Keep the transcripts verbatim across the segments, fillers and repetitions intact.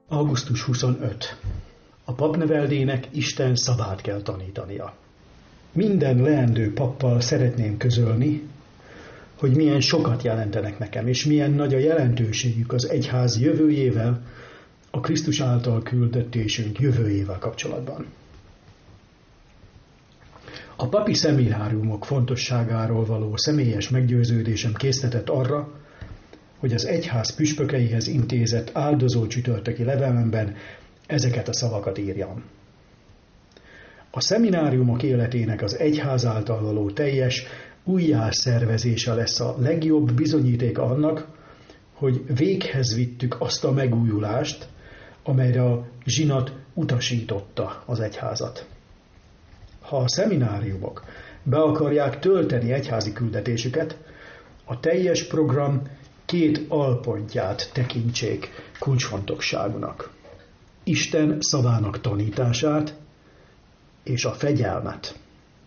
augusztus huszonötödike. A papneveldének Isten szavát kell tanítania. Minden leendő pappal szeretném közölni, hogy milyen sokat jelentenek nekem, és milyen nagy a jelentőségük az egyház jövőjével, a Krisztus által küldetésünk jövőjével kapcsolatban. A papi szemináriumok fontosságáról való személyes meggyőződésem késztetett arra, hogy az egyház püspökeihez intézett áldozó csütörtöki levelemben ezeket a szavakat írjam. A szemináriumok életének az egyház által való teljes újjászervezése lesz a legjobb bizonyítéka annak, hogy véghez vittük azt a megújulást, amelyre a zsinat utasította az egyházat. Ha a szemináriumok be akarják tölteni egyházi küldetésüket, a teljes program két alpontját tekintsék kulcsfontosságúnak. Isten szavának tanítását és a fegyelmet.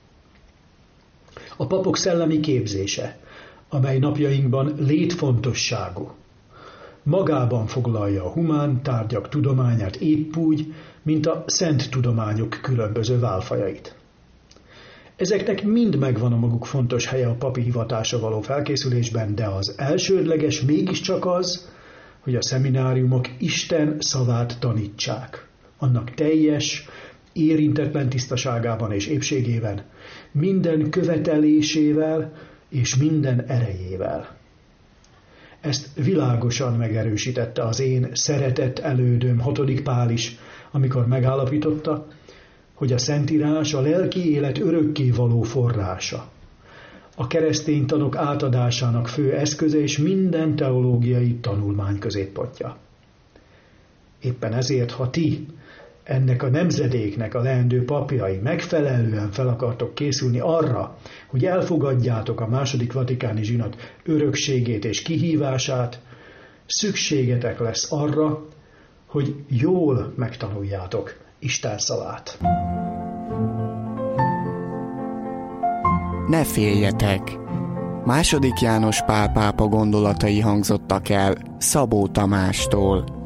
A papok szellemi képzése, amely napjainkban létfontosságú, magában foglalja a humán tárgyak tudományát épp úgy, mint a szent tudományok különböző válfajait. Ezeknek mind megvan a maguk fontos helye a papi hivatásra való felkészülésben, de az elsődleges mégiscsak az, hogy a szemináriumok Isten szavát tanítsák. Annak teljes, érintetlen tisztaságában és épségében, minden követelésével és minden erejével. Ezt világosan megerősítette az én szeretett elődöm hatodik Pál is, amikor megállapította, hogy a Szentírás a lelki élet örökké való forrása, a keresztény tanok átadásának fő eszköze és minden teológiai tanulmány középpontja. Éppen ezért, ha ti, ennek a nemzedéknek a leendő papjai megfelelően fel akartok készülni arra, hogy elfogadjátok a második vatikáni zsinat örökségét és kihívását, szükségetek lesz arra, hogy jól megtanuljátok Isten szavát. Ne féljetek! Második János Pál pápa gondolatai hangzottak el Szabó Tamástól.